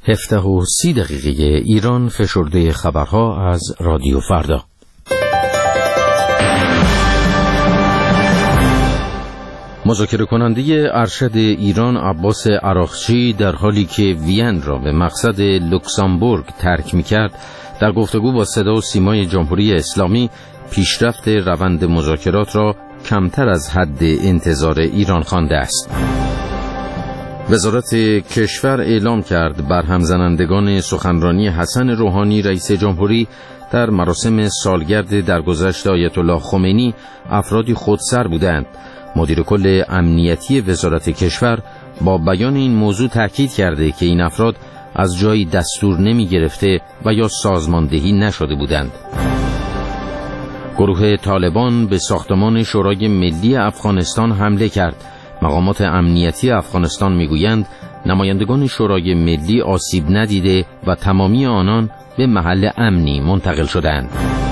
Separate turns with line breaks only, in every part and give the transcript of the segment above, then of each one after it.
17:30 ایران فشرده خبرها از رادیو فردا. مذاکره کننده ارشد ایران عباس عراقچی در حالی که وین را به مقصد لوکزامبورگ ترک می‌کرد، در گفتگو با صدا و سیمای جمهوری اسلامی پیشرفت روند مذاکرات را کمتر از حد انتظار ایران خوانده است. وزارت کشور اعلام کرد برهم زنندگان سخنرانی حسن روحانی رئیس جمهوری در مراسم سالگرد درگذشت آیت الله خمینی افرادی خودسر بودند. مدیر کل امنیتی وزارت کشور با بیان این موضوع تاکید کرده که این افراد از جایی دستور نمی گرفته و یا سازماندهی نشده بودند. گروه طالبان به ساختمان شورای ملی افغانستان حمله کرد. مقامات امنیتی افغانستان میگویند نمایندگان شورای ملی آسیب ندیده و تمامی آنان به محل امنی منتقل شدند.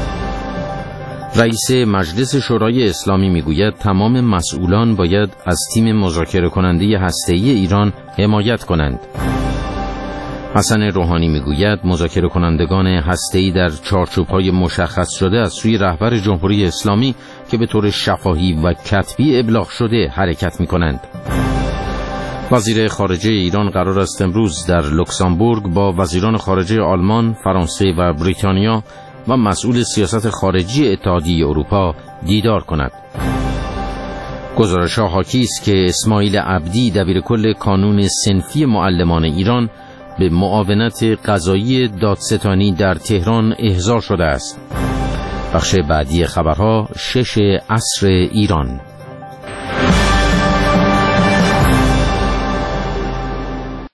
رئیس مجلس شورای اسلامی میگوید تمام مسئولان باید از تیم مذاکره کننده هسته‌ای ایران حمایت کنند. حسن روحانی میگوید مذاکره کنندگان هسته‌ای در چارچوب‌های مشخص شده از سوی رهبر جمهوری اسلامی که به طور شفاهی و کتبی ابلاغ شده حرکت می‌کنند. وزیر خارجه ایران قرار است امروز در لوکزامبورگ با وزیران خارجه آلمان، فرانسه و بریتانیا و مسئول سیاست خارجی اتحادیه اروپا دیدار کند. گزارش‌ها حاکی است که اسماعیل عبدی دبیرکل کانون صنفی معلمان ایران به معاونت قضایی دادستانی در تهران احضار شده است. بخش بعدی خبرها 6 عصر ایران.